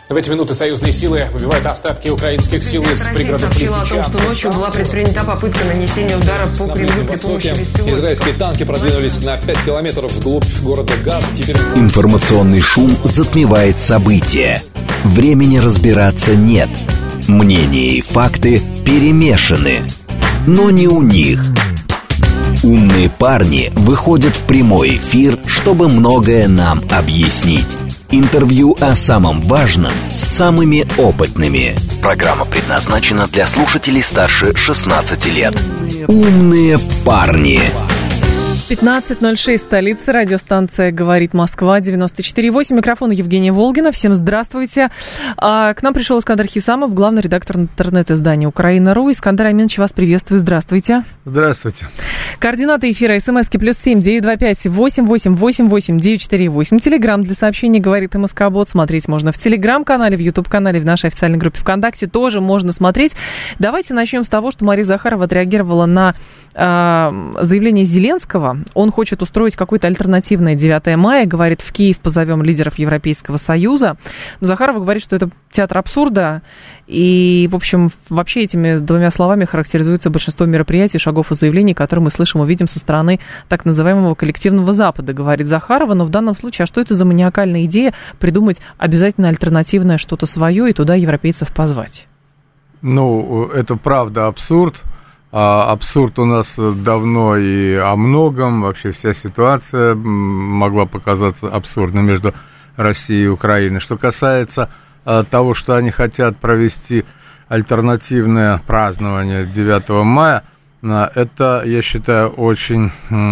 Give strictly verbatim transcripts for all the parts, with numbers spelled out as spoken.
В эти минуты союзные силы выбивают остатки украинских сил из пригородов сообщила о том, что ночью была предпринята попытка нанесения удара по Кремлю при помощи беспилотников. Израильские танки продвинулись на пять километров вглубь города Газ. Теперь... Информационный шум затмевает события. Времени разбираться нет. Мнения и факты перемешаны. Но не у них. Умные парни выходят в прямой эфир, чтобы многое нам объяснить. Интервью о самом важном с самыми опытными. Программа предназначена для слушателей старше шестнадцати лет. Умные парни. пятнадцать ноль шесть, столица, радиостанция «Говорит Москва», девяносто четыре восемь. Микрофон Евгения Волгина. Всем здравствуйте. А, к нам пришел Искандер Хисамов, главный редактор интернет-издания «Украина.ру». Искандер Аминович, вас приветствую. Здравствуйте. Здравствуйте. Координаты эфира: смски плюс семь девятьсот двадцать пять восемь восемь восемь восемь девять четыре восемь. Телеграм для сообщений «Говорит МСК-бот». Смотреть можно в Телеграм-канале, в Ютуб-канале, в нашей официальной группе ВКонтакте тоже можно смотреть. Давайте начнем с того, что Мария Захарова отреагировала на э, заявление Зеленского. Он хочет устроить какое-то альтернативное девятое мая. Говорит, в Киев позовем лидеров Европейского Союза. Но Захарова говорит, что это театр абсурда. И, в общем, вообще этими двумя словами характеризуется большинство мероприятий, шагов и заявлений, которые мы слышим, увидим со стороны так называемого коллективного Запада, говорит Захарова. Но в данном случае, а что это за маниакальная идея придумать обязательно альтернативное что-то свое и туда европейцев позвать? Ну, это правда абсурд. А абсурд у нас давно и о многом. Вообще вся ситуация могла показаться абсурдной между Россией и Украиной. Что касается а, того, что они хотят провести альтернативное празднование девятого мая, а, это, я считаю, очень,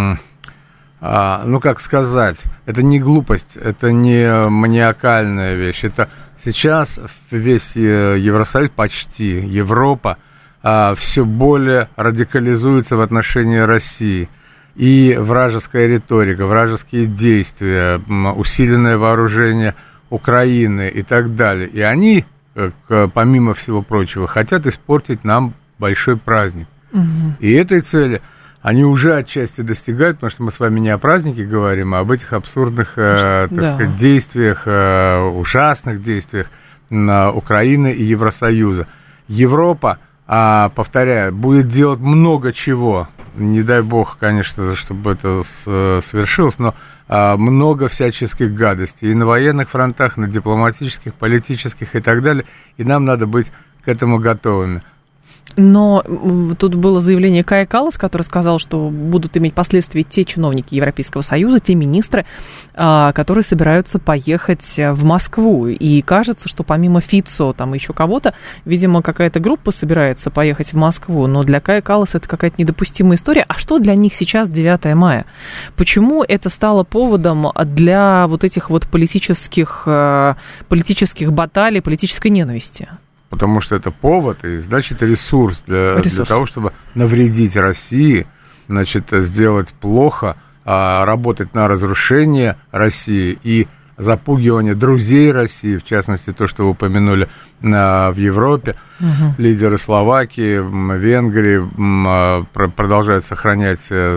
а, ну как сказать, это не глупость, это не маниакальная вещь. Это сейчас весь Евросоюз, почти Европа, А, все более радикализуется в отношении России. И вражеская риторика, вражеские действия, усиленное вооружение Украины и так далее. И они, помимо всего прочего, хотят испортить нам большой праздник. Угу. И этой цели они уже отчасти достигают, потому что мы с вами не о празднике говорим, а об этих абсурдных, э, так да. сказать, действиях, э, ужасных действиях на Украины и Евросоюза. Европа, А, повторяю, будет делать много чего, не дай бог, конечно, чтобы это свершилось, но а, много всяческих гадостей и на военных фронтах, на дипломатических, политических и так далее, и нам надо быть к этому готовыми. Но тут было заявление Кая Калласа, который сказал, что будут иметь последствия те чиновники Европейского Союза, те министры, которые собираются поехать в Москву. И кажется, что помимо Фицо, там еще кого-то, видимо, какая-то группа собирается поехать в Москву. Но для Кая Калласа это какая-то недопустимая история. А что для них сейчас девятое мая? Почему это стало поводом для вот этих вот политических, политических баталий, политической ненависти? Потому что это повод и, значит, ресурс для, ресурс для того, чтобы навредить России, значит, сделать плохо, а, работать на разрушение России и запугивание друзей России, в частности, то, что вы упомянули а, в Европе. Угу. Лидеры Словакии, Венгрии а, продолжают сохранять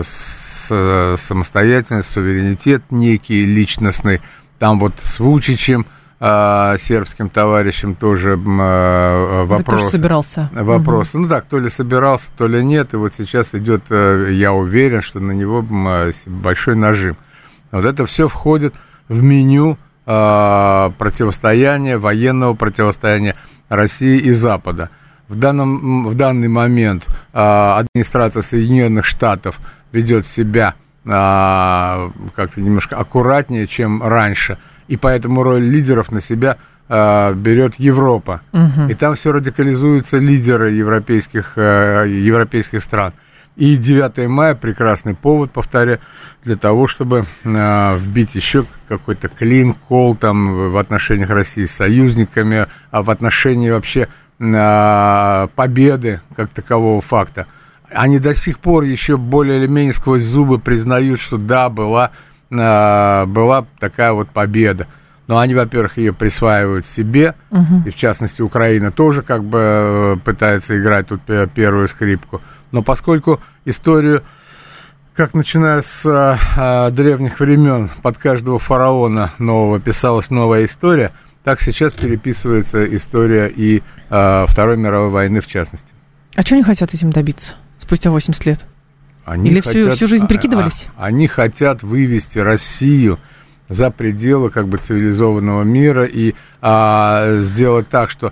с, самостоятельность, суверенитет некий, личностный. Там вот с Вучичем, А, сербским товарищем тоже а, вопрос. Тоже собирался. Вопрос. Угу. Ну так, то ли собирался, то ли нет. И вот сейчас идет, я уверен, что на него большой нажим. Вот это все входит в меню а, противостояния, военного противостояния России и Запада. В, данном, в данный момент а, администрация Соединенных Штатов ведет себя а, как-то немножко аккуратнее, чем раньше. И поэтому роль лидеров на себя э, берет Европа. Угу. И там все радикализуются лидеры европейских, э, европейских стран. И девятое мая прекрасный повод, повторяю, для того, чтобы э, вбить еще какой-то клин, кол там, в отношениях России с союзниками, а в отношении вообще э, победы как такового факта. Они до сих пор еще более или менее сквозь зубы признают, что да, была... была такая вот победа. Но они, во-первых, ее присваивают себе, угу. и в частности Украина тоже как бы пытается играть тут первую скрипку. Но поскольку историю, как начиная с а, древних времен, под каждого фараона нового писалась новая история, так сейчас переписывается история и э, Второй мировой войны в частности. А что они хотят этим добиться спустя восемьдесят лет? Они Или хотят, всю, всю жизнь прикидывались? А, они хотят вывести Россию за пределы как бы цивилизованного мира и а, сделать так, что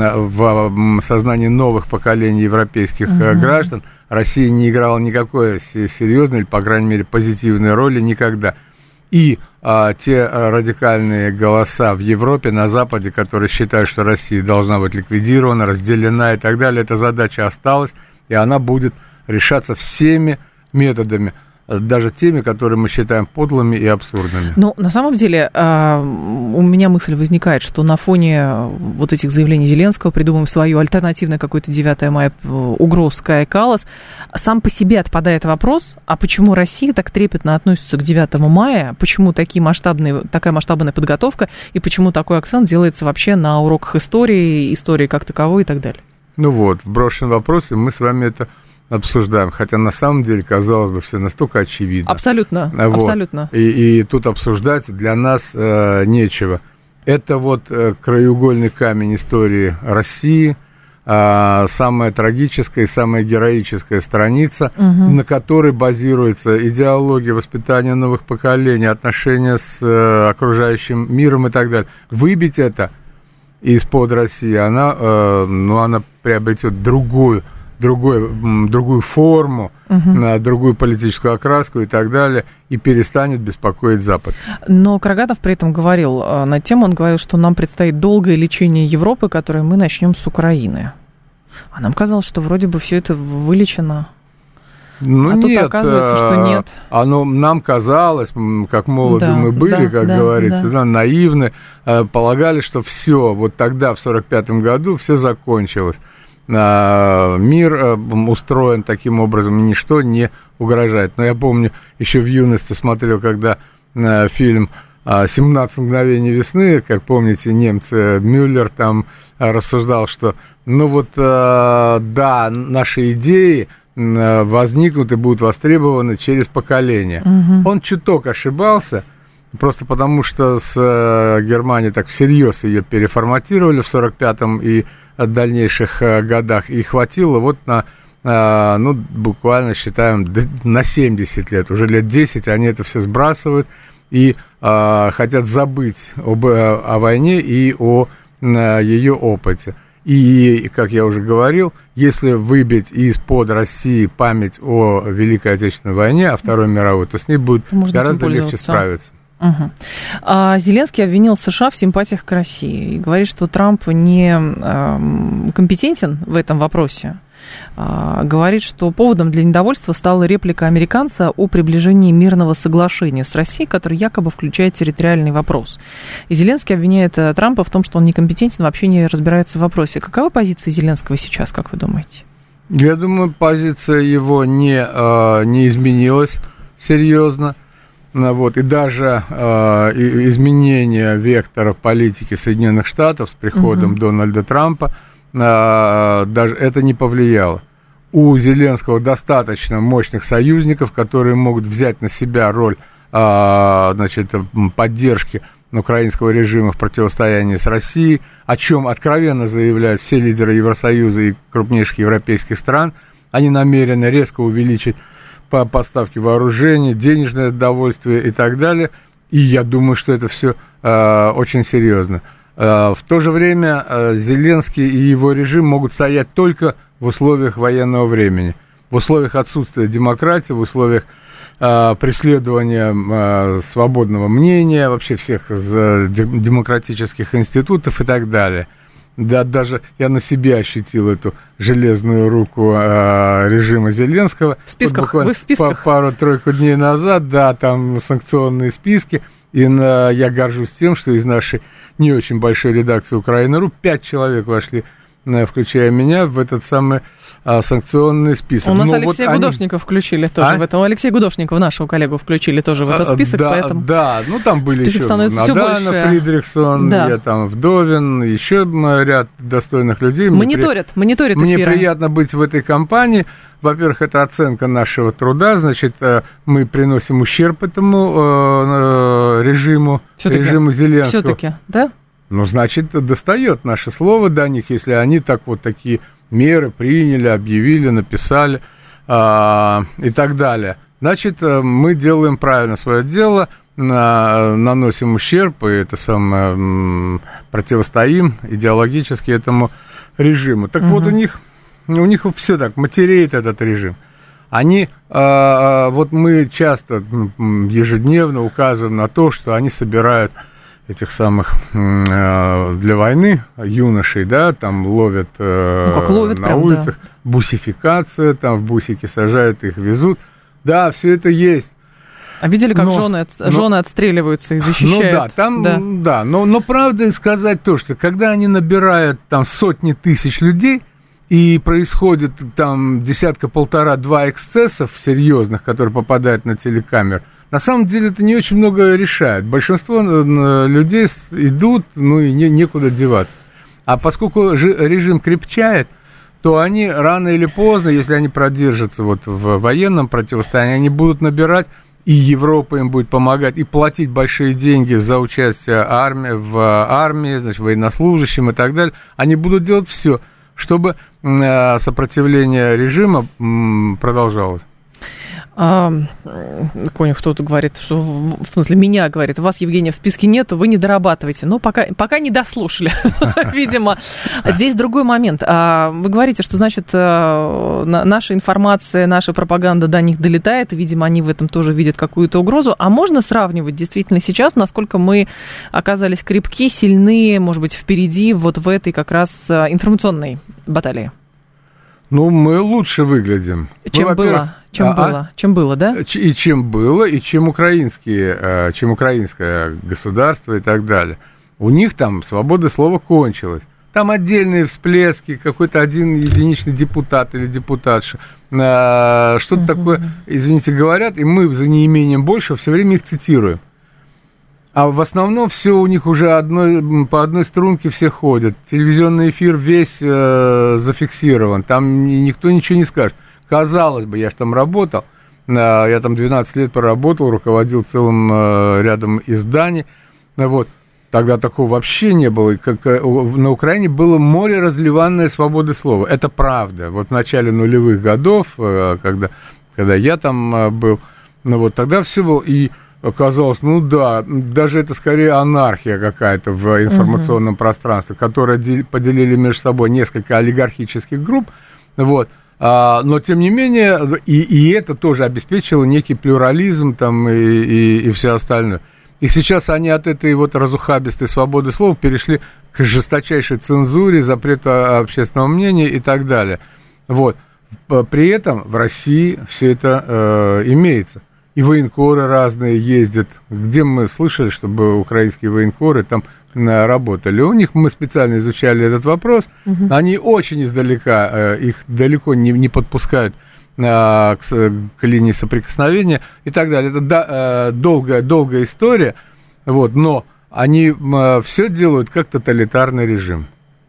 в сознании новых поколений европейских угу. граждан Россия не играла никакой серьезной или, по крайней мере, позитивной роли никогда. И а, те радикальные голоса в Европе, на Западе, которые считают, что Россия должна быть ликвидирована, разделена и так далее, эта задача осталась, и она будет решаться всеми методами, даже теми, которые мы считаем подлыми и абсурдными. Ну, на самом деле, у меня мысль возникает, что на фоне вот этих заявлений Зеленского придумаем свою альтернативное какое-то девятое мая угроз Кая Каллас. Сам по себе отпадает вопрос, а почему Россия так трепетно относится к девятому мая, почему такие масштабные, такая масштабная подготовка, и почему такой акцент делается вообще на уроках истории, истории как таковой и так далее? Ну вот, в брошенном вопросе мы с вами это обсуждаем, хотя на самом деле, казалось бы, все настолько очевидно. Абсолютно, вот. абсолютно. И, и тут обсуждать для нас э, нечего. Это вот э, краеугольный камень истории России, э, самая трагическая и самая героическая страница, угу. на которой базируется идеология воспитания новых поколений, отношения с э, окружающим миром и так далее. Выбить это из-под России, она, э, ну, она приобретет другую Другой, другую форму, uh-huh. другую политическую окраску и так далее, и перестанет беспокоить Запад. Но Карагатов при этом говорил на тему, он говорил, что нам предстоит долгое лечение Европы, которое мы начнем с Украины. А нам казалось, что вроде бы все это вылечено. Ну, а нет, тут оказывается, что нет. Оно нам казалось, как молоды да, мы были, да, как да, говорится, да. Да, наивны, полагали, что все, вот тогда, в сорок пятом году, все закончилось. Мир устроен таким образом, ничто не угрожает. Но я помню, еще в юности смотрел, когда фильм «семнадцать мгновений весны», как помните, немцы, Мюллер там рассуждал, что, ну вот, да, наши идеи возникнут и будут востребованы через поколение. Угу. Он чуток ошибался, просто потому что с Германией так всерьез ее переформатировали в сорок пятом и в дальнейших годах, и хватило вот на, ну, буквально, считаем, на семьдесят лет, уже лет десять они это все сбрасывают и а, хотят забыть об, о войне и о ее опыте. И, как я уже говорил, если выбить из-под России память о Великой Отечественной войне, о Второй мировой, то с ней будет Можно гораздо легче справиться. Угу. А Зеленский обвинил США в симпатиях к России и говорит, что Трамп не э, компетентен в этом вопросе. А, говорит, что поводом для недовольства стала реплика американца о приближении мирного соглашения с Россией, который якобы включает территориальный вопрос. И Зеленский обвиняет Трампа в том, что он некомпетентен, вообще не разбирается в вопросе. Какова позиция Зеленского сейчас, как вы думаете? Я думаю, позиция его не, э, не изменилась серьезно. Вот, и даже э, изменение вектора политики Соединенных Штатов с приходом uh-huh. Дональда Трампа, э, даже это не повлияло. У Зеленского достаточно мощных союзников, которые могут взять на себя роль э, значит, поддержки украинского режима в противостоянии с Россией, о чем откровенно заявляют все лидеры Евросоюза и крупнейших европейских стран. Они намерены резко увеличить по поставке вооружений, денежное довольствие и так далее. И я думаю, что это все э, очень серьезно. Э, в то же время э, Зеленский и его режим могут стоять только в условиях военного времени, в условиях отсутствия демократии, в условиях э, преследования э, свободного мнения, вообще всех э, демократических институтов и так далее. Да, даже я на себе ощутил эту железную руку э, режима Зеленского. В списках, вот вы в списках? Пару-тройку дней назад, да, там санкционные списки, и на, я горжусь тем, что из нашей не очень большой редакции Украина.ру пять человек вошли, включая меня, в этот самый а, санкционный список. У нас ну, Алексея вот Гудошникова они... включили тоже а? в этом. Алексея Гудошникова, нашего коллегу, включили тоже в этот список, да, поэтому... Да, ну там были еще Надана, Фридрихсон, да. я там Вдовин, еще ряд достойных людей. Мониторят, мне, мониторят Мне эфиры. приятно быть в этой компании. Во-первых, это оценка нашего труда, значит, мы приносим ущерб этому э, режиму, всё-таки, режиму Зеленского. Все-таки, да? ну, значит, достает наше слово до них, если они так вот такие меры приняли, объявили, написали а, и так далее. Значит, мы делаем правильно свое дело, на, наносим ущерб, и это самое, м, противостоим идеологически этому режиму. Так угу. вот, у них, у них все так, матереет этот режим. Они, а, вот мы часто ежедневно указываем на то, что они собирают этих самых а, для войны юношей, да, там ловят, ну, как ловят на прям, улицах, да. Бусификация, там в бусики сажают, их везут. Да, все это есть. А видели, как но, жены, но, жены отстреливаются и защищают? Ну да, там, да, да но, но правда сказать то, что когда они набирают там сотни тысяч людей, и происходит там десятка-полтора-два эксцессов серьезных, которые попадают на телекамеру, на самом деле это не очень много решает. Большинство людей идут, ну и не, некуда деваться. А поскольку режим крепчает, то они рано или поздно, если они продержатся вот в военном противостоянии, они будут набирать, и Европа им будет помогать, и платить большие деньги за участие армии, в армии, значит, военнослужащим и так далее. Они будут делать все, чтобы сопротивление режима продолжалось. А, Конюх кто-то говорит, что, в смысле, меня говорит, вас, Евгения, в списке нету, вы не дорабатываете. Но пока, пока не дослушали, видимо. Здесь другой момент. Вы говорите, что, значит, наша информация, наша пропаганда до них долетает, и, видимо, они в этом тоже видят какую-то угрозу. А можно сравнивать действительно сейчас, насколько мы оказались крепки, сильны, может быть, впереди вот в этой как раз информационной баталии? Ну, мы лучше выглядим. Чем ну, было? Чем а, было? Чем было, да? И чем было, и чем украинские, чем украинское государство и так далее. У них там свобода слова кончилась. Там отдельные всплески, какой-то один единичный депутат или депутатша что-то uh-huh. такое, извините, говорят, и мы за неимением большего все время их цитируем. А в основном все у них уже одной, по одной струнке все ходят. Телевизионный эфир весь э, зафиксирован. Там никто ничего не скажет. Казалось бы, я же там работал. Э, я там двенадцать лет проработал, руководил целым э, рядом изданий. Вот. Тогда такого вообще не было. Как, э, на Украине было море разливанной свободы слова. Это правда. Вот в начале нулевых годов, э, когда, когда я там э, был, ну, вот, тогда все было... И оказалось, ну да, даже это скорее анархия какая-то в информационном uh-huh. пространстве, которое поделили между собой несколько олигархических групп, вот, а, но тем не менее, и, и это тоже обеспечило некий плюрализм там и, и, и все остальное. И сейчас они от этой вот разухабистой свободы слова перешли к жесточайшей цензуре, запрету общественного мнения и так далее. Вот. При этом в России все это э, имеется. И военкоры разные ездят. Где мы слышали, чтобы украинские военкоры там работали? У них мы специально изучали этот вопрос. Угу. Они очень издалека, их далеко не, не подпускают к, к линии соприкосновения и так далее. Это да, долгая, долгая история, вот, но они все делают как тоталитарный режим.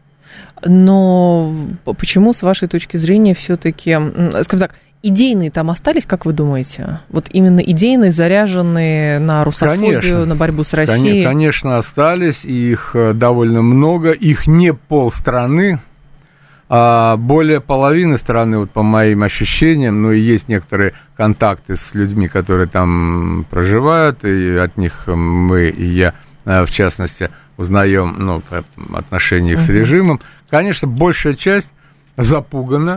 Но почему, с вашей точки зрения, все-таки, скажем так, идейные там остались, как вы думаете? Вот именно идейные, заряженные на русофобию, конечно, на борьбу с Россией? Конечно, остались, их довольно много, их не полстраны, а более половины страны, вот по моим ощущениям, ну и есть некоторые контакты с людьми, которые там проживают, и от них мы, и я, в частности, узнаем, ну, отношения их uh-huh. с режимом. Конечно, большая часть запугана.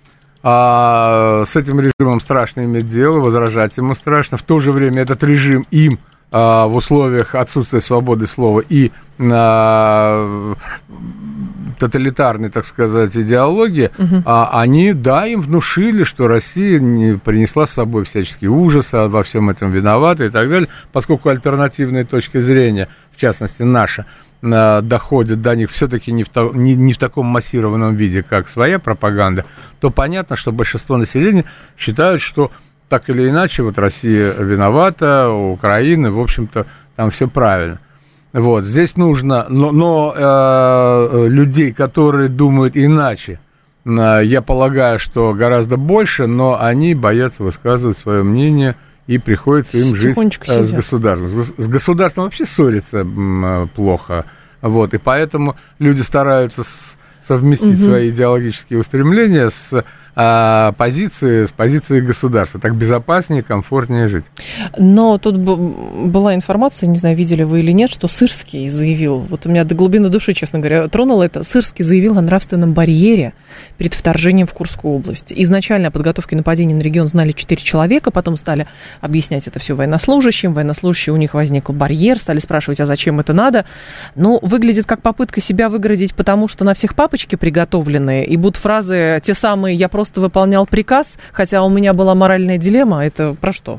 А с этим режимом страшно иметь дело, возражать ему страшно. В то же время этот режим им а, в условиях отсутствия свободы слова и а, тоталитарной, так сказать, идеологии, угу. а, они, да, им внушили, что Россия не принесла с собой всяческие ужасы, а во всем этом виновата и так далее, поскольку альтернативная точка зрения, в частности наша, доходит до них все-таки не в, то, не, не в таком массированном виде, как своя пропаганда, то понятно, что большинство населения считают, что так или иначе вот Россия виновата, у Украины, в общем-то, там все правильно. Вот, здесь нужно, но, но э, людей, которые думают иначе, э, я полагаю, что гораздо больше, но они боятся высказывать свое мнение, и приходится им жить э, с государством. С, с государством вообще ссориться э, плохо. Вот, и поэтому люди стараются совместить угу. свои идеологические устремления с а, позиции, с позиции государства. Так безопаснее, комфортнее жить. Но тут была информация, не знаю, видели вы или нет, что Сырский заявил, вот у меня до глубины души, честно говоря, тронуло это, Сырский заявил о нравственном барьере перед вторжением в Курскую область. Изначально о подготовке нападения на регион знали четыре человека, потом стали объяснять это все военнослужащим, военнослужащие, у них возник барьер, стали спрашивать, а зачем это надо. Ну, выглядит как попытка себя выгородить, потому что на всех папочки приготовленные, и будут фразы те самые «я просто выполнял приказ», хотя у меня была моральная дилемма, это про что?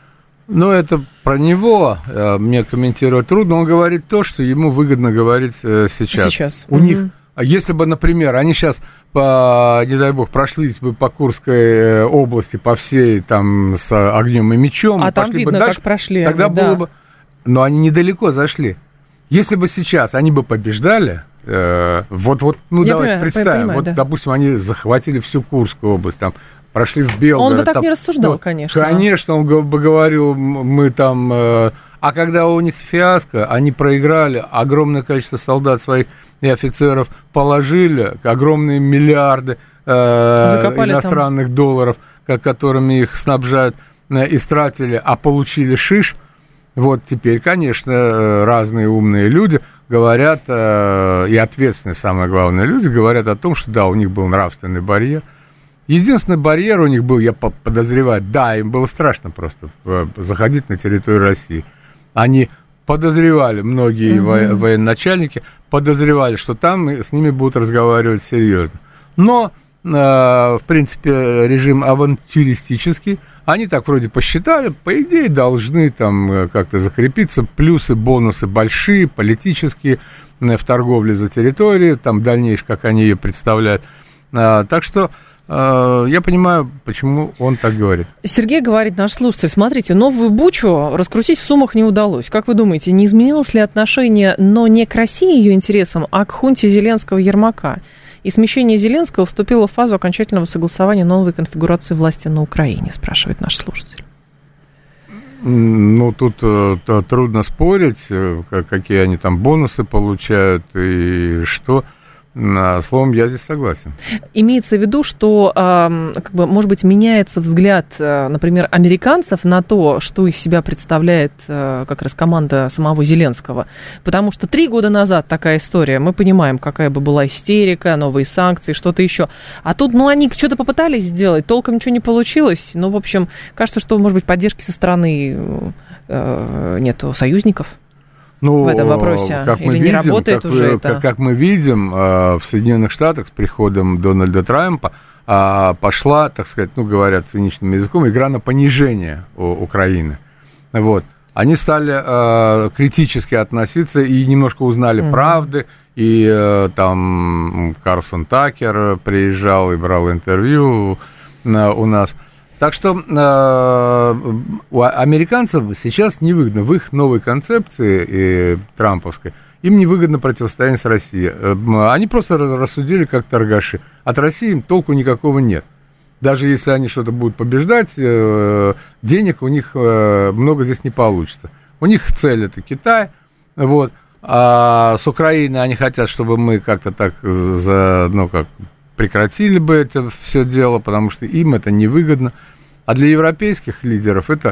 Ну, это про него, мне комментировать трудно, он говорит то, что ему выгодно говорить сейчас. Сейчас. У угу. них, если бы, например, они сейчас, по, не дай бог, прошлись бы по Курской области, по всей, там, с огнем и мечом, а там видно, бы дальше, как прошли тогда они, было да. бы... Но они недалеко зашли. Если бы сейчас они бы побеждали, э, вот, вот, ну, я давайте понимаю, представим, понимаю, вот, да. допустим, они захватили всю Курскую область, там, прошли в Белгород. Он бы так там, не рассуждал, ну, конечно. Конечно, он бы говорил, мы там... Э, а когда у них фиаско, они проиграли, огромное количество солдат своих и офицеров положили, огромные миллиарды э, иностранных там. долларов, которыми их снабжают, э, истратили, а получили шиш. Вот теперь, конечно, разные умные люди говорят, э, и ответственные, самое главное, люди говорят о том, что да, у них был нравственный барьер. Единственный барьер у них был, я подозреваю, да, им было страшно просто заходить на территорию России. Они подозревали, многие mm-hmm. военачальники подозревали, что там с ними будут разговаривать серьезно. Но, э, в принципе, режим авантюристический. Они так вроде посчитали, по идее, должны там как-то закрепиться. Плюсы, бонусы большие, политические, в торговле за территорией, там дальнейшее, как они ее представляют. А, так что а, я понимаю, почему он так говорит. Сергей говорит, наш слушатель, смотрите, новую Бучу раскрутить в Сумах не удалось. Как вы думаете, не изменилось ли отношение, но не к России ее интересам, а к хунте Зеленского-Ермака? И смещение Зеленского вступило в фазу окончательного согласования новой конфигурации власти на Украине, спрашивает наш слушатель. Ну, тут э, трудно спорить, э, какие они там бонусы получают и что. А, словом, я здесь согласен. Имеется в виду, что, э, как бы, может быть, меняется взгляд, э, например, американцев на то, что из себя представляет э, как раз команда самого Зеленского. Потому что три года назад такая история, мы понимаем, какая бы была истерика, новые санкции, что-то еще. А тут, ну, они что-то попытались сделать, толком ничего не получилось. Ну, в общем, кажется, что, может быть, поддержки со стороны э, нету союзников. Ну, в этом вопросе, как или мы не видим, работает как, уже вы, это? Как, как мы видим, в Соединенных Штатах с приходом Дональда Трампа пошла, так сказать, ну, говоря циничным языком, игра на понижение Украины. Вот. Они стали критически относиться и немножко узнали mm-hmm. правды, и там Карлсон Такер приезжал и брал интервью у нас. Так что э, у американцев сейчас невыгодно, в их новой концепции э, трамповской, им невыгодно противостояние с Россией. Э, они просто рассудили как торгаши. От России им толку никакого нет. Даже если они что-то будут побеждать, э, денег у них э, много здесь не получится. У них цель это Китай, вот, а с Украиной они хотят, чтобы мы как-то так за, ну, как, прекратили бы это все дело, потому что им это невыгодно. А для европейских лидеров это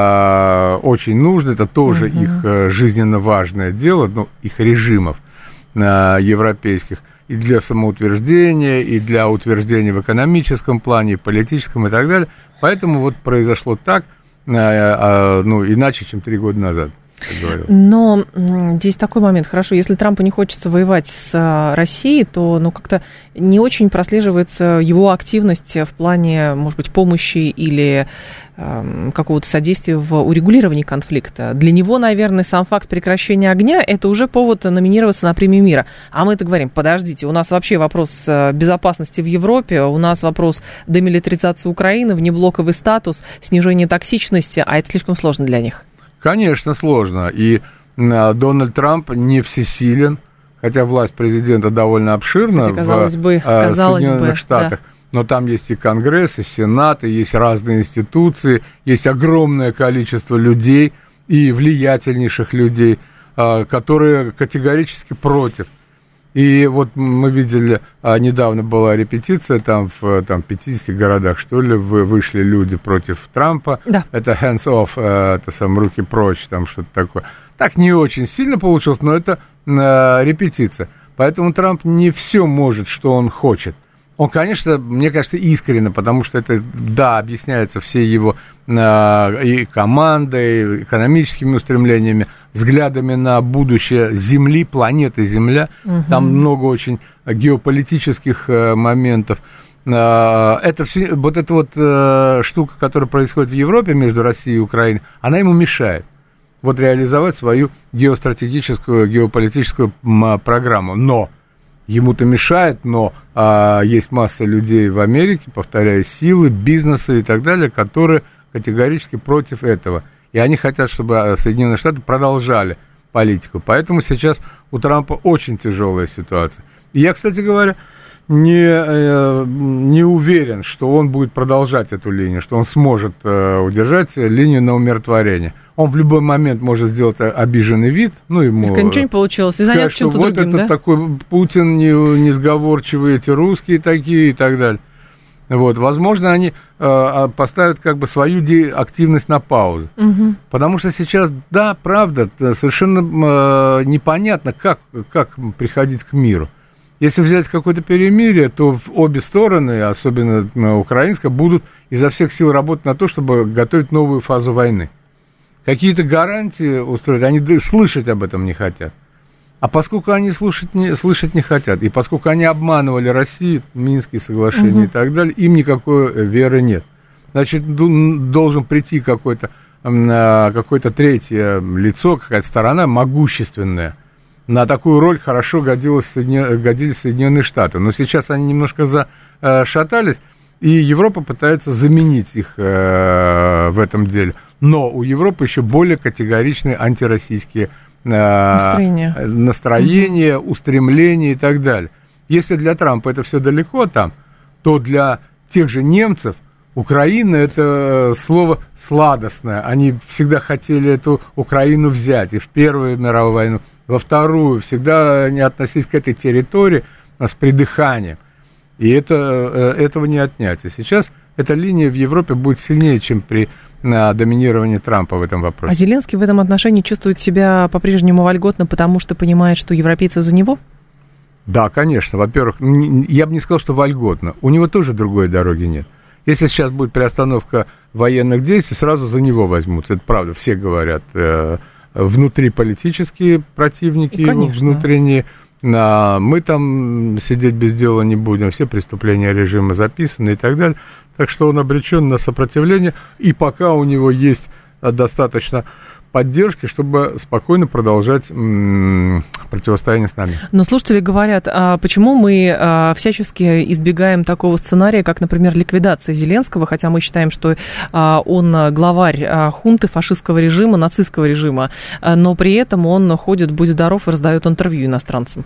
э, очень нужно, это тоже uh-huh. их э, жизненно важное дело, ну, их режимов э, европейских, и для самоутверждения, и для утверждения в экономическом плане, и политическом, и так далее. Поэтому вот произошло так, э, э, ну, иначе, чем три года назад. Но здесь такой момент, хорошо, если Трампу не хочется воевать с Россией, то, ну, как-то не очень прослеживается его активность в плане, может быть, помощи или э, какого-то содействия в урегулировании конфликта. Для него, наверное, сам факт прекращения огня – это уже повод номинироваться на премию мира. А мы-то говорим, подождите, у нас вообще вопрос безопасности в Европе, у нас вопрос демилитаризации Украины, внеблоковый статус, снижение токсичности, а это слишком сложно для них. Конечно, сложно. И Дональд Трамп не всесилен, хотя власть президента довольно обширна хотя, казалось в бы, казалось Соединенных бы, Штатах. Да. Но там есть и Конгресс, и Сенат, и есть разные институции, есть огромное количество людей и влиятельнейших людей. которые категорически против. И вот мы видели, недавно была репетиция, там в там, пятидесяти городах, что ли, вышли люди против Трампа. Да. Это hands off, это сам руки прочь, там что-то такое. Так не очень сильно получилось, но это э, репетиция. Поэтому Трамп не все может, что он хочет. Он, конечно, мне кажется, искренне, потому что это, да, объясняется всей его э, и командой, и экономическими устремлениями, взглядами на будущее Земли, планеты Земля. Угу. Там много очень геополитических э, моментов. Э, это все, вот эта вот э, штука, которая происходит в Европе между Россией и Украиной, она ему мешает вот реализовать свою геостратегическую, геополитическую м, программу. Но ему-то мешает, но а, есть масса людей в Америке, повторяю, силы, бизнесы и так далее, которые категорически против этого. И они хотят, чтобы Соединенные Штаты продолжали политику. Поэтому сейчас у Трампа очень тяжелая ситуация. И я, кстати говоря, не, не уверен, что он будет продолжать эту линию, что он сможет удержать линию на умиротворение. Он в любой момент может сделать обиженный вид, ну, ему... Если ничего не получилось, и заняться чем-то вот другим, это да? такой Путин не, несговорчивый, эти русские такие и так далее. Вот, возможно, они э, поставят как бы свою де- активность на паузу. Угу. Потому что сейчас, да, правда, совершенно э, непонятно, как, как приходить к миру. Если взять какое-то перемирие, то в обе стороны, особенно украинская, будут изо всех сил работать на то, чтобы готовить новую фазу войны. Какие-то гарантии устроить, они слышать об этом не хотят. А поскольку они слушать не, слышать не хотят, и поскольку они обманывали Россию, Минские соглашения угу. и так далее, им никакой веры нет. Значит, должен прийти какой-то, какое-то третье лицо, какая-то сторона могущественная. На такую роль хорошо годились, годились Соединенные Штаты. Но сейчас они немножко зашатались, и Европа пытается заменить их в этом деле. Но у Европы еще более категоричные антироссийские настроения, настроения угу. устремления и так далее. Если для Трампа это все далеко там, то для тех же немцев Украина — это слово сладостное. Они всегда хотели эту Украину взять и в Первую мировую войну, во Вторую, всегда не относились к этой территории с придыханием. И это, этого не отнять. И сейчас эта линия в Европе будет сильнее, чем при доминировании Трампа в этом вопросе. А Зеленский в этом отношении чувствует себя по-прежнему вольготно, потому что понимает, что европейцы за него? Да, конечно. Во-первых, я бы не сказал, что вольготно. У него тоже другой дороги нет. Если сейчас будет приостановка военных действий, сразу за него возьмутся. Это правда, все говорят. Внутриполитические противники, внутренние. Мы там сидеть без дела не будем. Все преступления режима записаны и так далее. Так что он обречен на сопротивление. И пока у него есть достаточно поддержки, чтобы спокойно продолжать м- противостояние с нами. Но слушатели говорят, а почему мы а, всячески избегаем такого сценария, как, например, ликвидация Зеленского, хотя мы считаем, что а, он главарь а, хунты фашистского режима, нацистского режима, а, но при этом он ходит, будь здоров, и раздает интервью иностранцам.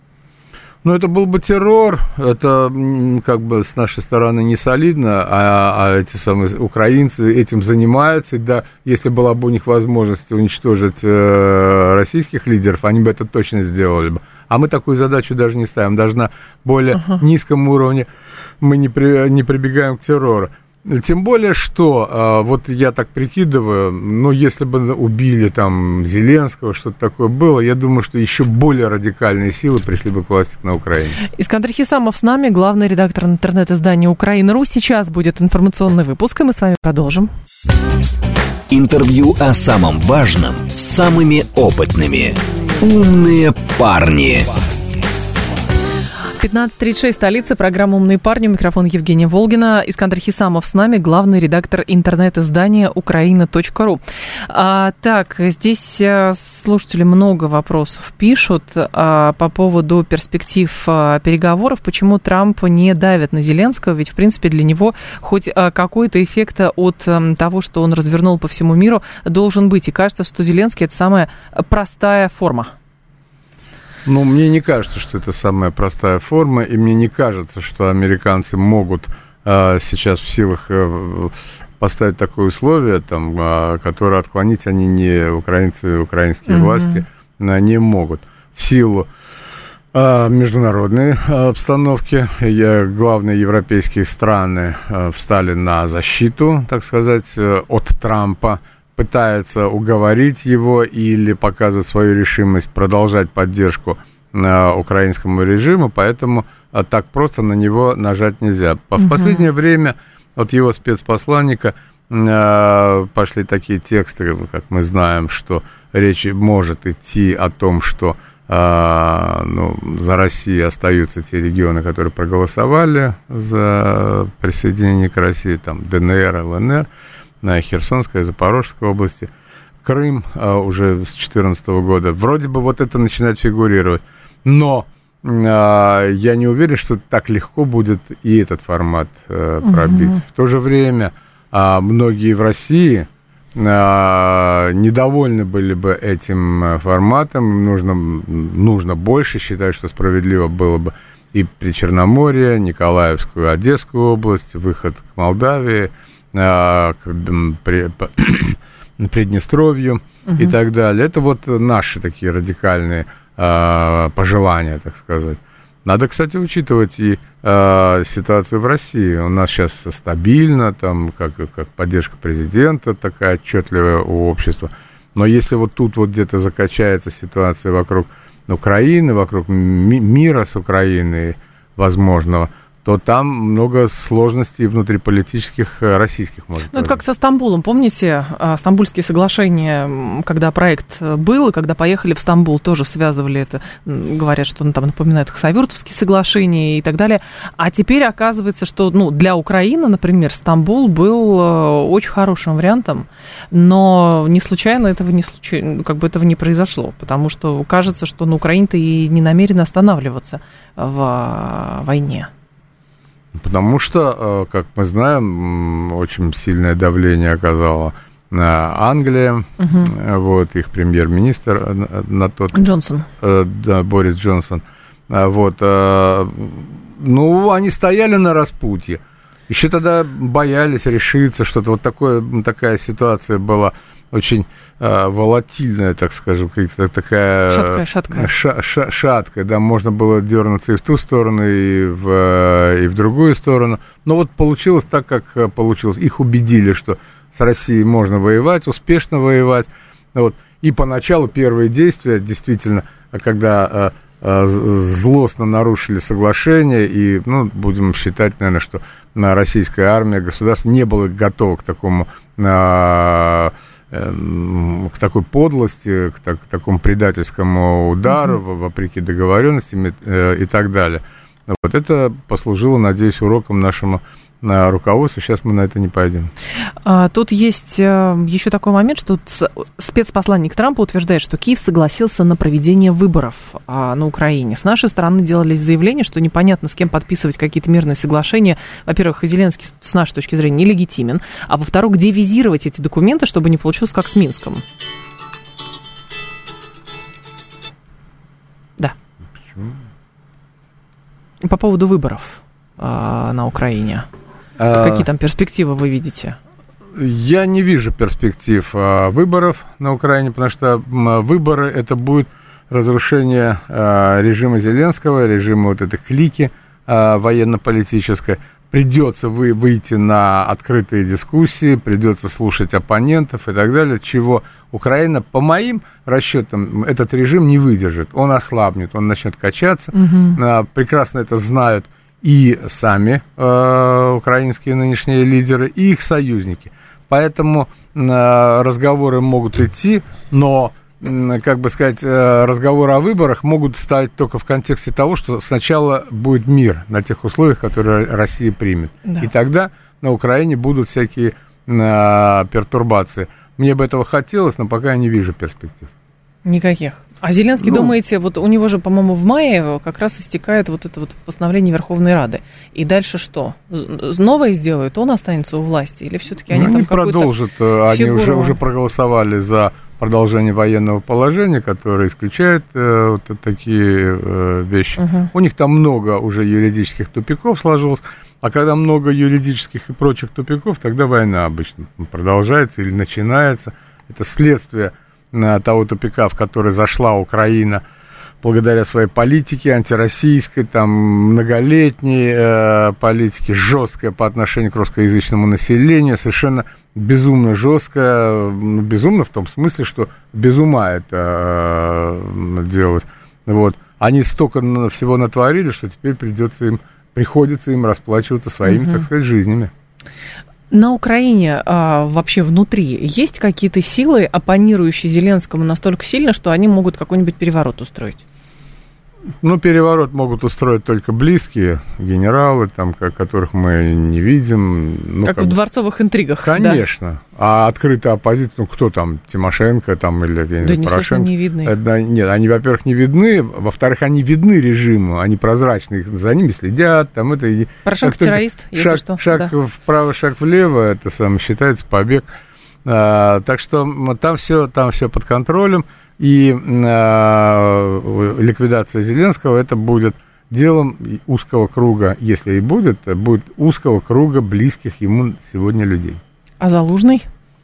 Ну, это был бы террор, это как бы с нашей стороны не солидно, а, а эти самые украинцы этим занимаются, и да, если была бы у них возможность уничтожить э, российских лидеров, они бы это точно сделали бы. А мы такую задачу даже не ставим, даже на более uh-huh. низком уровне мы не, при, не прибегаем к террору. Тем более, что, вот я так прикидываю, ну, если бы убили там Зеленского, что-то такое было, я думаю, что еще более радикальные силы пришли бы к власти на Украине. Искандер Хисамов с нами, главный редактор интернет-издания «Украина.ру». Сейчас будет информационный выпуск, и мы с вами продолжим. Интервью о самом важном с самыми опытными. «Умные парни». пятнадцать тридцать шесть, столица, программа «Умные парни», микрофон Евгения Волгина. Искандер Хисамов с нами, главный редактор интернет-издания Украина.ру. А, так, здесь слушатели много вопросов пишут а, по поводу перспектив а, переговоров. Почему Трамп не давит на Зеленского? Ведь, в принципе, для него хоть а, какой-то эффект от а, того, что он развернул по всему миру, должен быть. И кажется, что Зеленский – это самая простая форма. Ну, мне не кажется, что это самая простая форма, и мне не кажется, что американцы могут э, сейчас в силах э, поставить такое условие, там, э, которое отклонить они не украинцы, украинские mm-hmm. власти не могут. В силу международной обстановки главные европейские страны встали на защиту, так сказать, от Трампа, пытаются уговорить его или показывать свою решимость продолжать поддержку украинскому режиму, поэтому так просто на него нажать нельзя. В угу. последнее время от его спецпосланника пошли такие тексты, как мы знаем, что речь может идти о том, что Uh, ну, за Россией остаются те регионы, которые проголосовали за присоединение к России, там ДНР, ЛНР, Херсонская, Запорожская области, Крым uh, уже с две тысячи четырнадцатого года. Вроде бы вот это начинает фигурировать, но uh, я не уверен, что так легко будет и этот формат uh, пробить. Uh-huh. В то же время uh, многие в России недовольны были бы этим форматом, нужно, нужно больше, считаю, что справедливо было бы и при Черноморье, Николаевскую, Одесскую область, выход к Молдавии, к Приднестровью угу. и так далее. Это вот наши такие радикальные пожелания, так сказать. Надо, кстати, учитывать и э, ситуацию в России. У нас сейчас стабильно, там, как, как поддержка президента такая отчетливая у общества. Но если вот тут вот где-то закачается ситуация вокруг Украины, вокруг ми- мира с Украиной возможного, то там много сложностей внутриполитических российских может быть. Ну, это как со Стамбулом. Помните, Стамбульские соглашения, когда проект был, и когда поехали в Стамбул, тоже связывали это, говорят, что ну, там напоминают Хасавюртовские соглашения и так далее. А теперь оказывается, что ну, для Украины, например, Стамбул был очень хорошим вариантом, но не случайно этого не, случайно, как бы этого не произошло, потому что кажется, что на Украине-то и не намерена останавливаться в войне. Потому что, как мы знаем, очень сильное давление оказала Англия, угу. вот, их премьер-министр на тот... Джонсон. Да, Борис Джонсон. Вот, ну, они стояли на распутье. Еще тогда боялись решиться, что-то вот такое, такая ситуация была очень э, волатильная, так скажем, какая-то такая... Шаткая, шаткая. Ша, ша, шаткая, да, можно было дернуться и в ту сторону, и в, и в другую сторону. Но вот получилось так, как получилось. Их убедили, что с Россией можно воевать, успешно воевать. Вот. И поначалу первые действия, действительно, когда э, э, злостно нарушили соглашение, и, ну, будем считать, наверное, что российская армия, государство не было готово к такому... Э, к такой подлости, к, так, к такому предательскому удару, mm-hmm. вопреки договоренностям э, и так далее. Вот это послужило, надеюсь, уроком нашему на руководству. Сейчас мы на это не пойдем. А, тут есть а, еще такой момент, что спецпосланник Трампа утверждает, что Киев согласился на проведение выборов а, на Украине. С нашей стороны делались заявления, что непонятно, с кем подписывать какие-то мирные соглашения. Во-первых, Зеленский, с нашей точки зрения, нелегитимен. А во-вторых, где визировать эти документы, чтобы не получилось как с Минском. Да. Почему? По поводу выборов а, на Украине. Какие там перспективы вы видите? Я не вижу перспектив а, выборов на Украине, потому что а, выборы это будет разрушение а, режима Зеленского, режима вот этой клики а, военно-политической. Придется вы, выйти на открытые дискуссии, придется слушать оппонентов и так далее, чего Украина, по моим расчетам, этот режим не выдержит. Он ослабнет, он начнет качаться. Угу. А, прекрасно это знают и сами э, украинские нынешние лидеры, и их союзники. Поэтому э, разговоры могут идти, но, э, как бы сказать, э, разговоры о выборах могут стать только в контексте того, что сначала будет мир на тех условиях, которые Россия примет. Да. И тогда на Украине будут всякие э, пертурбации. Мне бы этого хотелось, но пока я не вижу перспектив. Никаких. А Зеленский, ну, думаете, вот у него же, по-моему, в мае как раз истекает вот это вот постановление Верховной Рады. И дальше что? Новое сделают, он останется у власти? Или все-таки они, ну, там какую-то продолжат, фигуру... они уже, уже проголосовали за продолжение военного положения, которое исключает э, вот такие э, вещи. Угу. У них там много уже юридических тупиков сложилось. А когда много юридических и прочих тупиков, тогда война обычно продолжается или начинается. Это следствие того тупика, в который зашла Украина благодаря своей политике антироссийской, там, многолетней э, политике, жесткой по отношению к русскоязычному населению, совершенно безумно жесткая, ну, безумно в том смысле, что без ума это э, делают. Вот. Они столько всего натворили, что теперь придется им, приходится им расплачиваться своими, угу. так сказать, жизнями. На Украине а, вообще внутри есть какие-то силы, оппонирующие Зеленскому настолько сильно, что они могут какой-нибудь переворот устроить? Ну, переворот могут устроить только близкие генералы, там, которых мы не видим. Ну, как, как в дворцовых интригах. Конечно. Да? А открытая оппозиция, ну, кто там, Тимошенко там, или я не да, знаю, Порошенко? Не видны. Это, нет, они, во-первых, не видны, во-вторых, они видны режиму, они прозрачны, за ними следят. Там, это, Порошенко террорист, если шаг, что. Шаг да. вправо, шаг влево, это сам считается побег. А, так что там все, там все под контролем. И э, ликвидация Зеленского, это будет делом узкого круга, если и будет, будет узкого круга близких ему сегодня людей. А Залужный?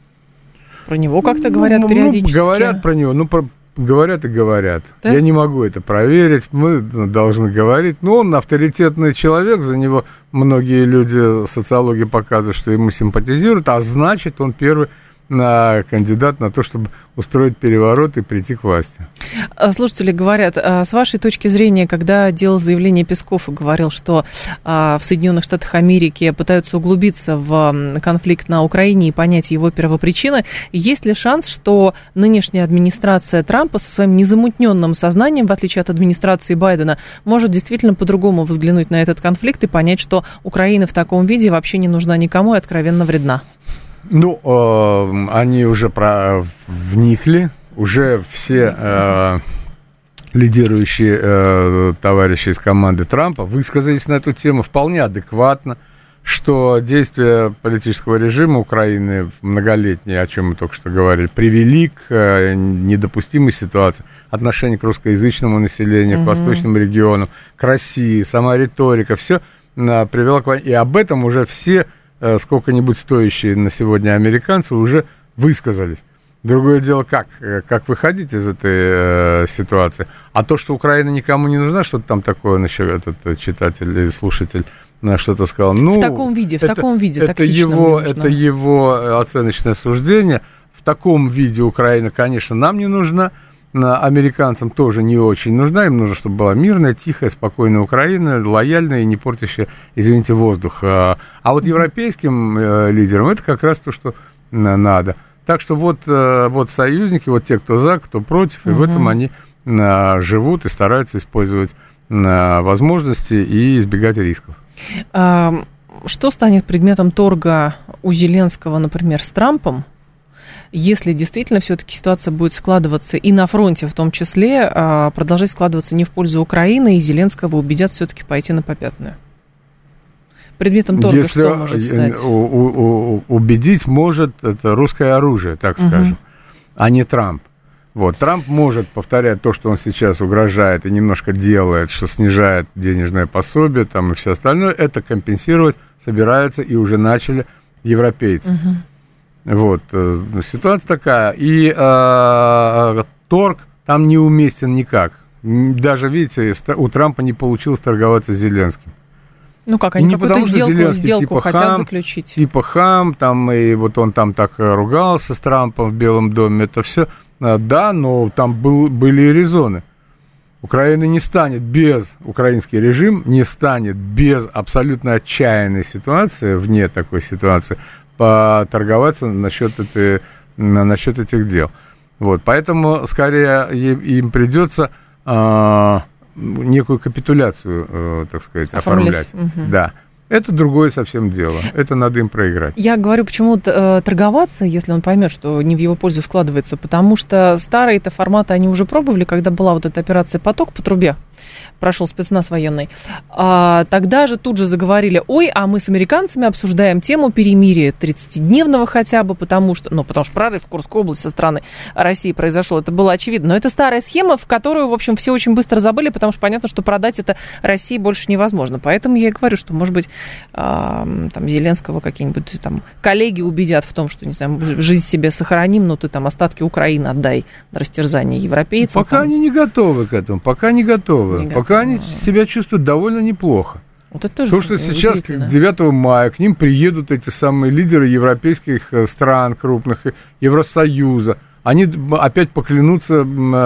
Про него как-то говорят ну, периодически? Ну, говорят про него, ну, про, говорят и говорят. Да? Я не могу это проверить, мы должны говорить. Но он авторитетный человек, за него многие люди, социологи показывают, что ему симпатизируют, а значит, он первый на кандидат на то, чтобы устроить переворот и прийти к власти. Слушатели говорят, с вашей точки зрения, когда делал заявление Песков и говорил, что в Соединенных Штатах Америки пытаются углубиться в конфликт на Украине и понять его первопричины, есть ли шанс, что нынешняя администрация Трампа со своим незамутненным сознанием, в отличие от администрации Байдена, может действительно по-другому взглянуть на этот конфликт и понять, что Украина в таком виде вообще не нужна никому и откровенно вредна? Ну, э, они уже про, вникли, уже все э, лидирующие э, товарищи из команды Трампа высказались на эту тему вполне адекватно, что действия политического режима Украины многолетние, о чем мы только что говорили, привели к э, недопустимой ситуации. Отношение к русскоязычному населению, mm-hmm. к восточным регионам, к России, сама риторика, все э, привело к войне. И об этом уже все сколько-нибудь стоящие на сегодня американцы уже высказались. Другое дело, как, как выходить из этой э, ситуации. А то, что Украина никому не нужна, что-то там такое, он еще, этот читатель или слушатель что-то сказал. Ну, в таком виде, в это, таком виде, это его, это его оценочное суждение. В таком виде Украина, конечно, нам не нужна. Американцам тоже не очень нужна, им нужно, чтобы была мирная, тихая, спокойная Украина, лояльная и не портящая, извините, воздух. А вот европейским лидерам это как раз то, что надо. Так что вот, вот союзники, вот те, кто за, кто против, и угу. в этом они живут и стараются использовать возможности и избегать рисков. Что станет предметом торга у Зеленского, например, с Трампом, если действительно все-таки ситуация будет складываться и на фронте в том числе, продолжать складываться не в пользу Украины, и Зеленского убедят все-таки пойти на попятную? Предметом торга если что может стать? У, у, у, убедить может это русское оружие, так скажем, угу. а не Трамп. Вот, Трамп может повторять то, что он сейчас угрожает и немножко делает, что снижает денежное пособие там, и все остальное. Это компенсировать собираются и уже начали европейцы. Угу. Вот, ситуация такая. И э, торг там не уместен никак. Даже, видите, у Трампа не получилось торговаться с Зеленским. Ну как, они какую-то сделку, сделку типа хотят хам, заключить. Типа хам, там, и вот он там так ругался с Трампом в Белом доме, это все, да, но там был, были и резоны. Украина не станет без, украинский режим не станет без абсолютно отчаянной ситуации, вне такой ситуации, поторговаться насчет, этой, насчет этих дел. Вот, поэтому, скорее, им придется э, некую капитуляцию, э, так сказать, оформлять. оформлять. Угу. Да. Это другое совсем дело. Это надо им проиграть. Я говорю, почему э, торговаться, если он поймет, что не в его пользу складывается, потому что старые-то форматы они уже пробовали, когда была вот эта операция «Поток» по трубе. прошел спецназ военный. А, тогда же тут же заговорили, ой, а мы с американцами обсуждаем тему перемирия тридцатидневного хотя бы, потому что, ну, потому что прорыв в Курской области со стороны России произошел, это было очевидно. Но это старая схема, в которую, в общем, все очень быстро забыли, потому что понятно, что продать это России больше невозможно. Поэтому я и говорю, что, может быть, а, там Зеленского какие-нибудь там коллеги убедят в том, что, не знаю, жизнь себе сохраним, но ты там остатки Украины отдай на растерзание европейцам. Пока там. они не готовы к этому, пока не готовы. Не Пока они себя чувствуют довольно неплохо. Вот это тоже То, что сейчас, девятого мая, к ним приедут эти самые лидеры европейских стран крупных, Евросоюза, они опять поклянутся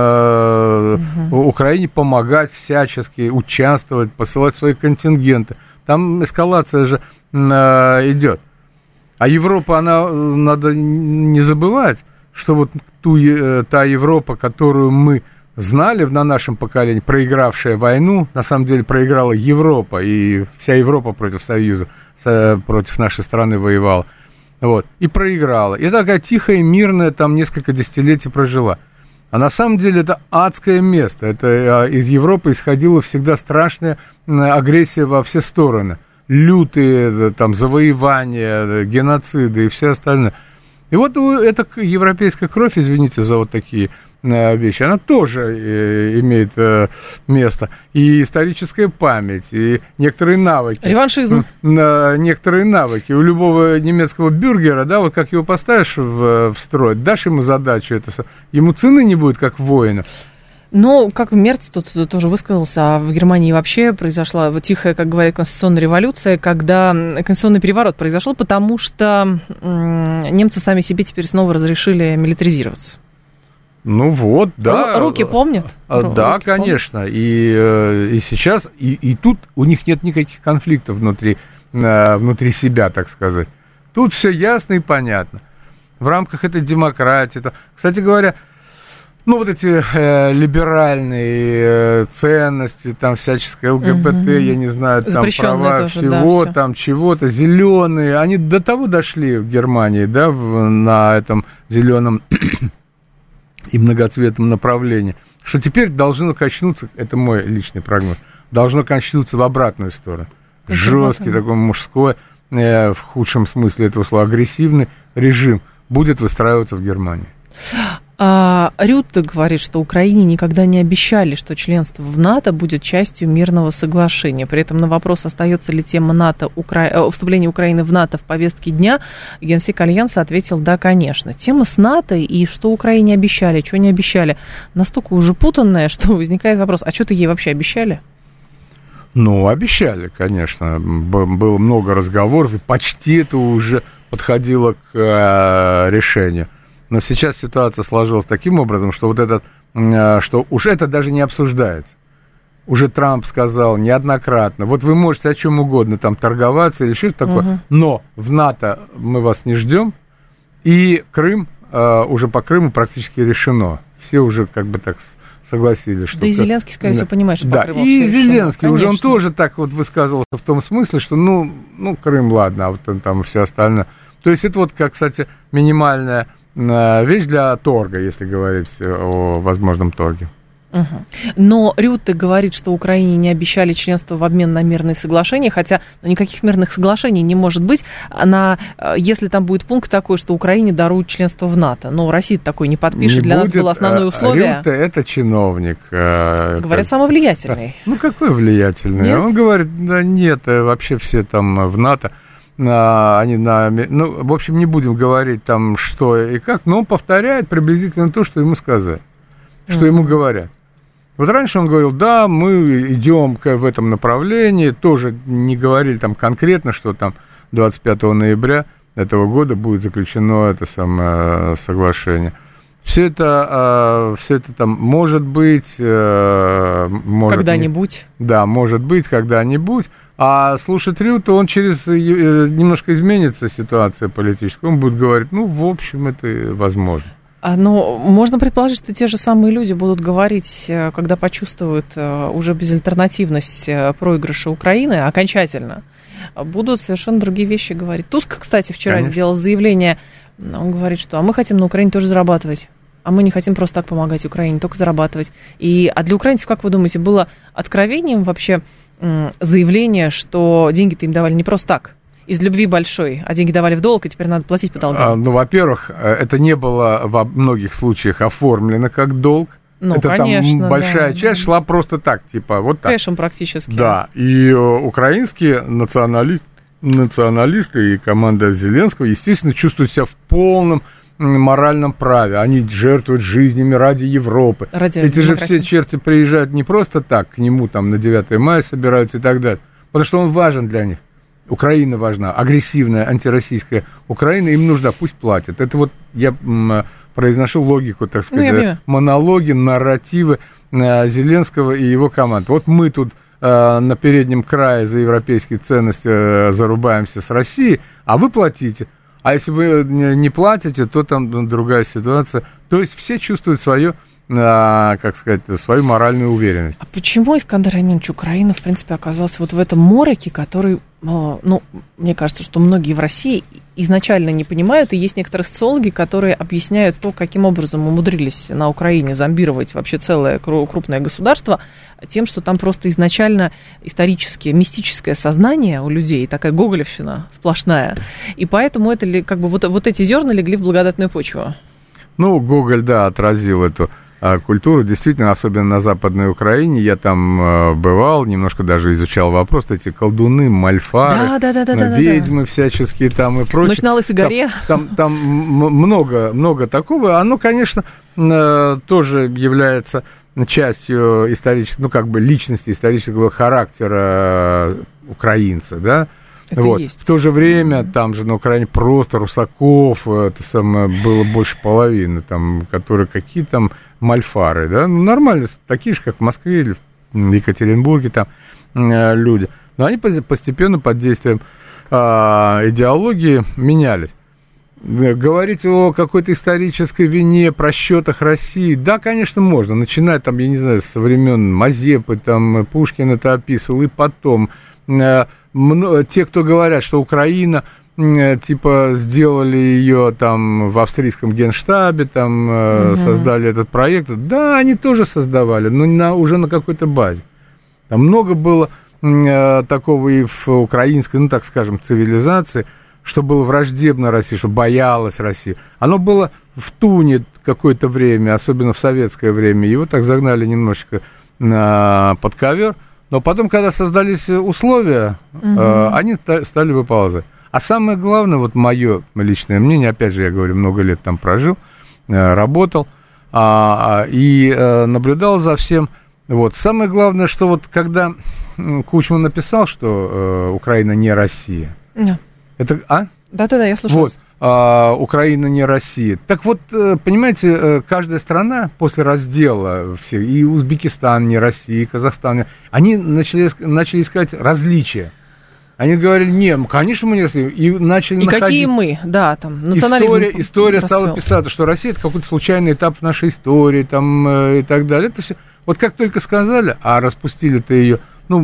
э, угу. Украине помогать всячески, участвовать, посылать свои контингенты. Там эскалация же э, идет. А Европа, она, надо не забывать, что вот ту, э, та Европа, которую мы знали на нашем поколении, проигравшая войну, на самом деле проиграла Европа, и вся Европа против Союза, против нашей страны воевала. Вот, и проиграла. И такая тихая, мирная, там несколько десятилетий прожила. А на самом деле это адское место. Это из Европы исходила всегда страшная агрессия во все стороны. Лютые там завоевания, геноциды и все остальное. И вот эта европейская кровь, извините за вот такие вещи, она тоже э, имеет э, место. И историческая память, и некоторые навыки. Реваншизм. Э, некоторые навыки. У любого немецкого бюргера, да, вот как его поставишь в, в строй, дашь ему задачу, это, ему цены не будет, как воина. Ну, как Мерц тут тоже высказался, а в Германии вообще произошла вот тихая, как говорят, конституционная революция, когда конституционный переворот произошел, потому что м- немцы сами себе теперь снова разрешили милитаризироваться. Ну вот, да. Ру- руки помнят? А, Ру- да, руки конечно. Помнят. И, и сейчас, и, и тут у них нет никаких конфликтов внутри, внутри себя, так сказать. Тут все ясно и понятно. В рамках этой демократии. Кстати говоря, ну вот эти э, либеральные э, ценности, там всяческое ЛГБТ, угу. я не знаю, там права тоже, всего, да, там чего-то, зеленые, они до того дошли в Германии, да, в, на этом зеленом и многоцветном направлении, что теперь должно качнуться, это мой личный прогноз, должно качнуться в обратную сторону. Жесткий, такой мужской, э, в худшем смысле этого слова, агрессивный режим будет выстраиваться в Германии. А, Рютте говорит, что Украине никогда не обещали, что членство в НАТО будет частью мирного соглашения. При этом на вопрос, остается ли тема НАТО, Укра... вступления Украины в НАТО в повестке дня, генсек Альянса ответил: да, конечно. Тема с НАТО и что Украине обещали, что не обещали, настолько уже путанная, что возникает вопрос, а что-то ей вообще обещали? Ну, обещали, конечно. Было много разговоров, и почти это уже подходило к э, решению. Но сейчас ситуация сложилась таким образом, что вот этот, что уже это даже не обсуждается. Уже Трамп сказал неоднократно, вот вы можете о чем угодно там торговаться или что-то такое, угу. но в НАТО мы вас не ждем, и Крым, уже по Крыму практически решено. Все уже как бы так согласились. Что да и Зеленский, скорее всего, понимает, что да, по Крыму и все Зеленский решено. уже, он тоже так вот высказывался в том смысле, что ну, ну Крым, ладно, а вот там все остальное. То есть это вот, как, кстати, минимальная вещь для торга, если говорить о возможном торге. Угу. Но Рютте говорит, что Украине не обещали членство в обмен на мирные соглашения, хотя ну, никаких мирных соглашений не может быть, она, если там будет пункт такой, что Украине даруют членство в НАТО. Но Россия такой не подпишет, не для будет, нас было основное условие. Рютте это чиновник. Говорят, как... самый влиятельный. Ну, какой влиятельный? Нет? Он говорит, да нет, вообще все там в НАТО. На, они на, ну, в общем, не будем говорить там, что и как, но он повторяет приблизительно то, что ему сказали, что mm-hmm. ему говорят. Вот раньше он говорил, да, мы идем в этом направлении, тоже не говорили там конкретно, что там двадцать пятого ноября этого года будет заключено это самое соглашение. Все это, все это там может быть... Может когда-нибудь. Не, да, может быть, когда-нибудь. А слушать Рютте, он через... Немножко изменится ситуация политическая. Он будет говорить, ну, в общем, это возможно. А, но можно предположить, что те же самые люди будут говорить, когда почувствуют уже безальтернативность проигрыша Украины окончательно, будут совершенно другие вещи говорить. Туск, кстати, вчера Конечно. сделал заявление, он говорит, что а мы хотим на Украине тоже зарабатывать. А мы не хотим просто так помогать Украине, только зарабатывать. И, а для украинцев, как вы думаете, было откровением вообще заявление, что деньги-то им давали не просто так, из любви большой, а деньги давали в долг, и теперь надо платить по долгам? А, ну, во-первых, это не было во многих случаях оформлено как долг. Ну, это конечно, там большая да, часть да. шла просто так, типа вот так. Кэшем практически. Да, и украинские националисты, националисты и команда Зеленского, естественно, чувствуют себя в полном моральном праве. Они жертвуют жизнями ради Европы. Ради Эти демократии. же все черти приезжают не просто так, к нему там на девятое мая собираются и так далее, потому что он важен для них. Украина важна, агрессивная, антироссийская Украина им нужна, пусть платят. Это вот я м, произношу логику, так сказать, ну, монологи, нарративы э, Зеленского и его команды. Вот мы тут э, на переднем крае за европейские ценности э, зарубаемся с Россией, а вы платите. А если вы не платите, то там другая ситуация. То есть все чувствуют свое, а, как сказать, свою моральную уверенность. А почему, Искандер Раминович, Украина, в принципе, оказалась вот в этом мороке, который, ну, мне кажется, что многие в России изначально не понимают, и есть некоторые социологи, которые объясняют то, каким образом умудрились на Украине зомбировать вообще целое крупное государство, тем, что там просто изначально исторически мистическое сознание у людей, такая гоголевщина сплошная, и поэтому это как бы вот, вот эти зерна легли в благодатную почву. Ну, Гоголь, да, отразил эту а, культуру, действительно, особенно на Западной Украине, я там а, бывал, немножко даже изучал вопрос, эти колдуны, мальфары, да, да, да, да, да, ведьмы да. всяческие там и прочее. Ночь на Лысой горе. Там, там, там много, много такого, оно, конечно, тоже является частью исторического, ну, как бы личности, исторического характера украинца, да. Это вот. есть. В то же время там же на Украине просто русаков, это самое, было больше половины, там, которые какие там мальфары, да, ну, нормально, такие же, как в Москве или в Екатеринбурге там э, люди, но они постепенно под действием э, идеологии менялись. Говорить о какой-то исторической вине, просчетах России, да, конечно, можно, начиная там, я не знаю, со времен Мазепы, там, Пушкин это описывал, и потом... Э, те, кто говорят, что Украина, типа, сделали ее там в австрийском генштабе, там, угу. создали этот проект, да, они тоже создавали, но на, уже на какой-то базе. Там много было э, такого и в украинской, ну, так скажем, цивилизации, что было враждебно России, что боялась России. Оно было в туне какое-то время, особенно в советское время, его так загнали немножечко на, под ковер. Но потом, когда создались условия, угу. э, они стали выползать. А самое главное, вот мое личное мнение, опять же, я говорю, много лет там прожил, э, работал а, и э, наблюдал за всем. Вот. Самое главное, что вот когда Кучма написал, что э, Украина не Россия, да. это... А? Да-да-да, я слушаю. Вот. А, Украина не Россия. Так вот, понимаете, каждая страна после раздела, все, и Узбекистан не Россия, и Казахстан, не, они начали, начали искать различия. Они говорили, не, конечно, мы не Россия, и начали И находить... какие мы, да, там, национализм. История, история расцвел. стала писаться, что Россия — это какой-то случайный этап нашей истории, там, и так далее. Это все. Вот как только сказали, а распустили-то ее... Ну,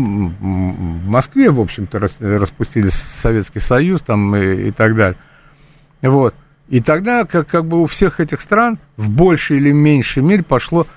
в Москве, в общем-то, распустили Советский Союз там и, и так далее. Вот. И тогда, как, как бы у всех этих стран в большей или меньшей мере пошло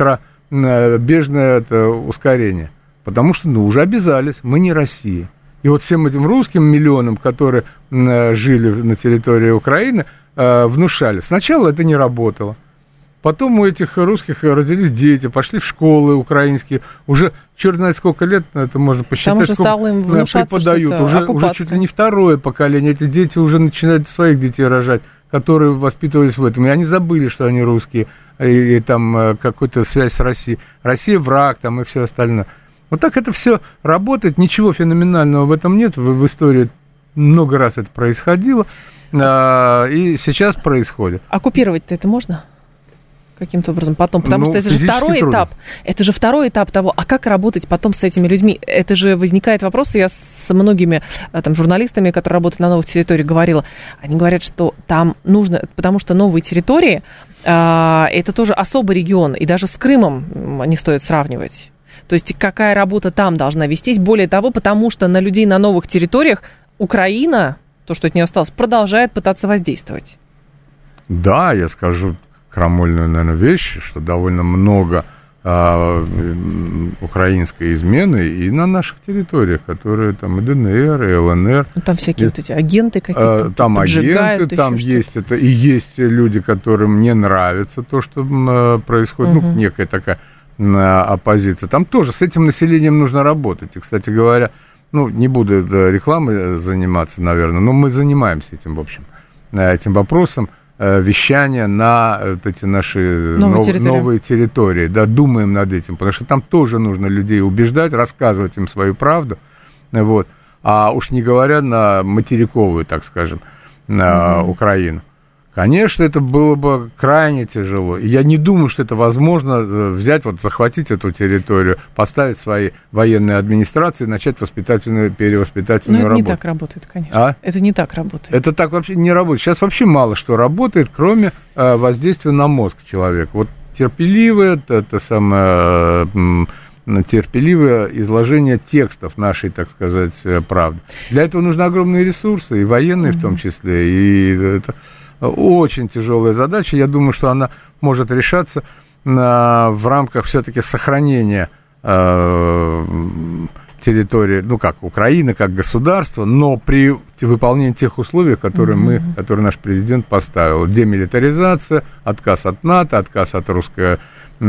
центробежное это, ускорение. Потому что, ну, уже обязались, мы не Россия. И вот всем этим русским миллионам, которые жили на территории Украины, внушали. Сначала это не работало. Потом у этих русских родились дети, пошли в школы украинские, уже черт знает сколько лет, это можно посчитать, там уже стало им преподают, уже, уже чуть ли не второе поколение, эти дети уже начинают своих детей рожать, которые воспитывались в этом, и они забыли, что они русские, и, и там какую-то связь с Россией, Россия враг, там и все остальное. Вот так это все работает, ничего феноменального в этом нет, в, в истории много раз это происходило, а, и сейчас происходит. Оккупировать-то это можно? Каким-то образом потом, потому ну, что это же второй трудно. этап, это же второй этап того, а как работать потом с этими людьми, это же возникает вопрос, я с многими там журналистами, которые работают на новых территориях, говорила, они говорят, что там нужно, потому что новые территории, э, это тоже особый регион, и даже с Крымом не стоит сравнивать, то есть какая работа там должна вестись, более того, потому что на людей на новых территориях Украина, то, что от нее осталось, продолжает пытаться воздействовать. Да, я скажу, крамольную, наверное, вещь, что довольно много а, украинской измены и на наших территориях, которые там и ДНР, и ЛНР. Ну, там всякие и, вот эти агенты какие-то. Там агенты, там есть это, и есть люди, которым не нравится то, что а, происходит, угу. ну, некая такая а, оппозиция. Там тоже с этим населением нужно работать. И, кстати говоря, ну, не буду да, рекламой заниматься, наверное, но мы занимаемся этим, в общем, этим вопросом. Вещания на вот эти наши новые, нов, территории. новые территории, да, думаем над этим, потому что там тоже нужно людей убеждать, рассказывать им свою правду, вот, а уж не говоря на материковую, так скажем, на угу. Украину. Конечно, это было бы крайне тяжело. И я не думаю, что это возможно взять, вот захватить эту территорию, поставить свои военные администрации, начать воспитательную, перевоспитательную работу. Но это работу. не так работает, конечно. А? Это не так работает. Это так вообще не работает. Сейчас вообще мало что работает, кроме э, воздействия на мозг человека. Вот терпеливое, это самое... Э, терпеливое изложение текстов нашей, так сказать, правды. Для этого нужны огромные ресурсы, и военные mm-hmm. в том числе, и это очень тяжелая задача. Я думаю, что она может решаться на, в рамках все-таки сохранения э, территории, ну как Украины, как государства, но при выполнении тех условий, которые, mm-hmm. мы, которые наш президент поставил. Демилитаризация, отказ от НАТО, отказ от русской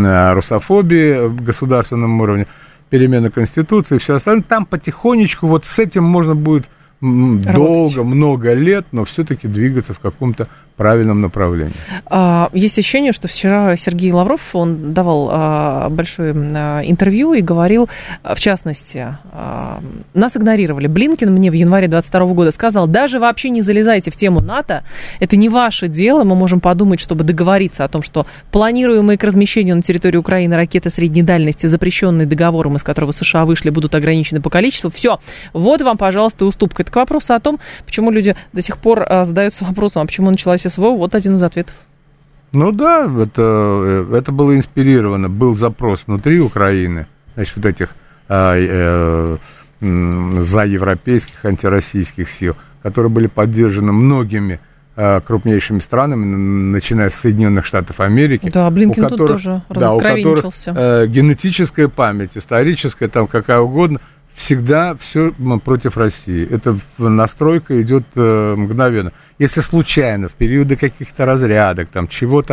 русофобии в государственном уровне, перемена Конституции и все остальное. Там потихонечку вот с этим можно будет работать долго, много лет, но все-таки двигаться в каком-то правильном направлении. Есть ощущение, что вчера Сергей Лавров, он давал большое интервью и говорил, в частности, нас игнорировали. Блинкен мне в январе двадцать второго года сказал, даже вообще не залезайте в тему НАТО, это не ваше дело, мы можем подумать, чтобы договориться о том, что планируемые к размещению на территории Украины ракеты средней дальности, запрещенные договором, из которого США вышли, будут ограничены по количеству. Все, вот вам, пожалуйста, уступка. Это к вопросу о том, почему люди до сих пор задаются вопросом, а почему началась СВО, вот один из ответов. Ну да, это, это было инспирировано, был запрос внутри Украины, значит, вот этих э, э, заевропейских антироссийских сил, которые были поддержаны многими э, крупнейшими странами, начиная с Соединенных Штатов Америки. Да, Блинкен тут тоже разоткровенничался. Да, у которых э, генетическая память, историческая, там какая угодно, всегда все против России. Эта настройка идет э, мгновенно. Если случайно в периоды каких-то разрядок, там чего-то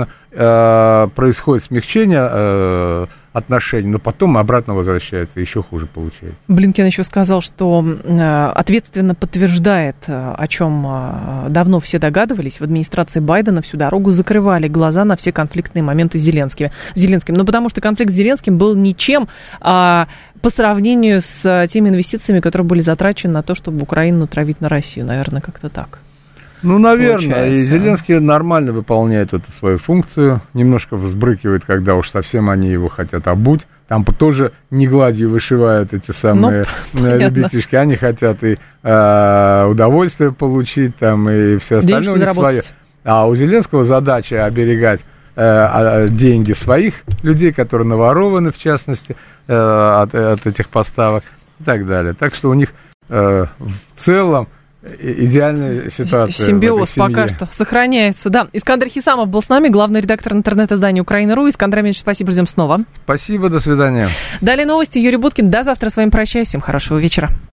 э, происходит смягчение э, отношений, но потом обратно возвращается, еще хуже получается. Блинкен еще сказал, что э, ответственно подтверждает, э, о чем э, давно все догадывались, в администрации Байдена всю дорогу закрывали глаза на все конфликтные моменты с Зеленским. Зеленским. Ну, потому что конфликт с Зеленским был ничем, а по сравнению с теми инвестициями, которые были затрачены на то, чтобы Украину натравить на Россию. Наверное, как-то так. Ну, наверное, получается. И Зеленский нормально выполняет эту свою функцию, немножко взбрыкивает, когда уж совсем они его хотят обуть. Там тоже не гладью вышивают эти самые ну, ребятишки, они хотят и э, удовольствие получить, там, и все остальное у них свое. А у Зеленского задача оберегать э, деньги своих людей, которые наворованы, в частности, э, от, от этих поставок и так далее. Так что у них э, в целом идеальная ситуация. Симбиоз пока что сохраняется. Да. Искандер Хисамов был с нами, главный редактор интернет-издания Украина.ру. Искандер Аминович, спасибо, ждем снова. Спасибо, до свидания. Далее новости. Юрий Буткин. До завтра с вами прощаюсь. Всем хорошего вечера.